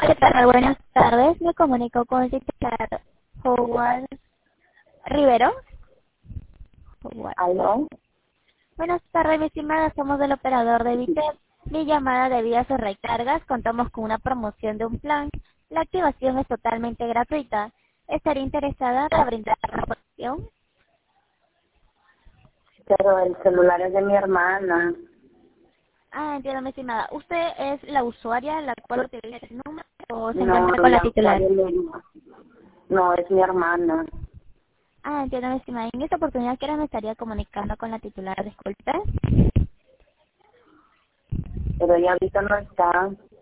¿Qué tal? Buenas tardes. Me comunico con el titular Howard Rivero. Howard. ¿Aló? Buenas tardes, mi estimada. Somos del operador de Viteb. Mi llamada debido a sus recargas. Contamos con una promoción de un plan. La activación es totalmente gratuita. ¿Estaría interesada para brindar la promoción? Pero el celular es de mi hermana. Ah, entiendo, mi estimada. ¿Usted es la usuaria la cual utiliza el número o se No, encuentra con la la titular? usuaria no, es mi hermana. Ah, entiendo, mi estimada. En esta oportunidad, ¿qué hora me estaría comunicando con la titular? Disculpe. Pero ella ahorita no está.